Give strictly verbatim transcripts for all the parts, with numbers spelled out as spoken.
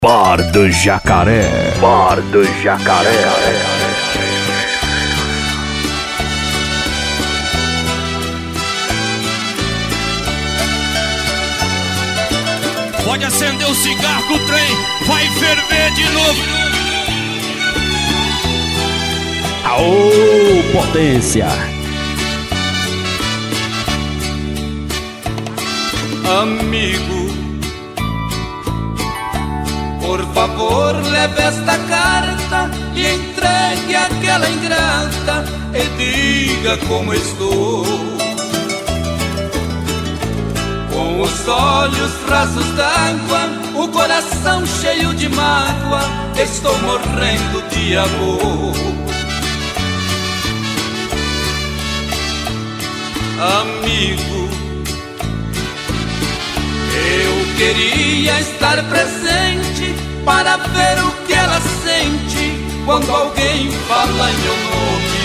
Bar do Jacaré. Bar do Jacaré. Pode acender o cigarro que o trem vai ferver de novo. Aô, potência! Amigo, por favor, leve esta carta e entregue àquela ingrata e diga como estou. Com os olhos rasos d'água, o coração cheio de mágoa, estou morrendo de amor. Amigo, eu queria estar presente para ver o que ela sente quando alguém fala em meu nome.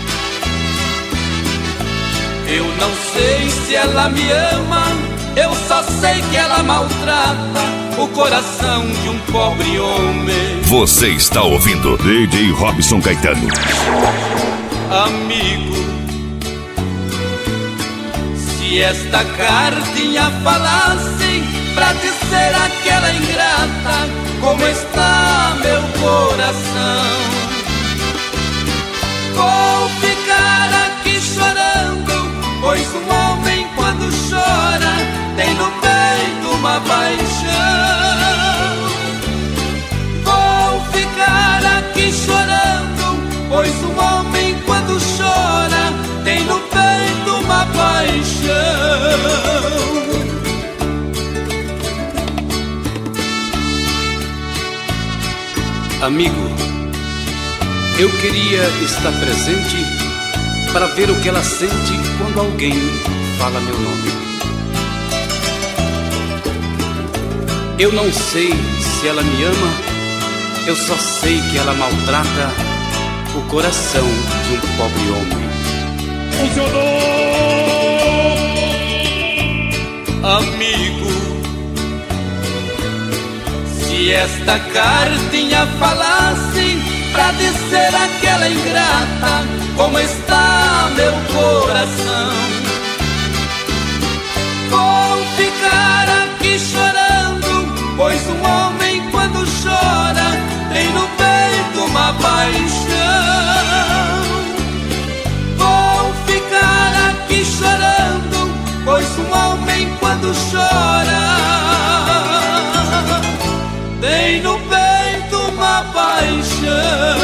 Eu não sei se ela me ama, eu só sei que ela maltrata o coração de um pobre homem. Você está ouvindo D J Robson Caetano. Amigo, se esta cartinha falasse pra dizer àquela ingrata como está meu coração, vou ficar aqui chorando, pois um homem quando chora tem no peito uma paixão. Vou ficar aqui chorando, pois um homem quando chora tem no peito uma paixão. Amigo, eu queria estar presente para ver o que ela sente quando alguém fala meu nome. Eu não sei se ela me ama, eu só sei que ela maltrata o coração de um pobre homem. Funcionou! Amigo, se esta cartinha falasse pra dizer àquela ingrata como está meu coração, vou ficar aqui chorando, pois um homem quando chora tem no peito uma paixão. Vou ficar aqui chorando, pois um homem quando chora tem no peito uma paixão.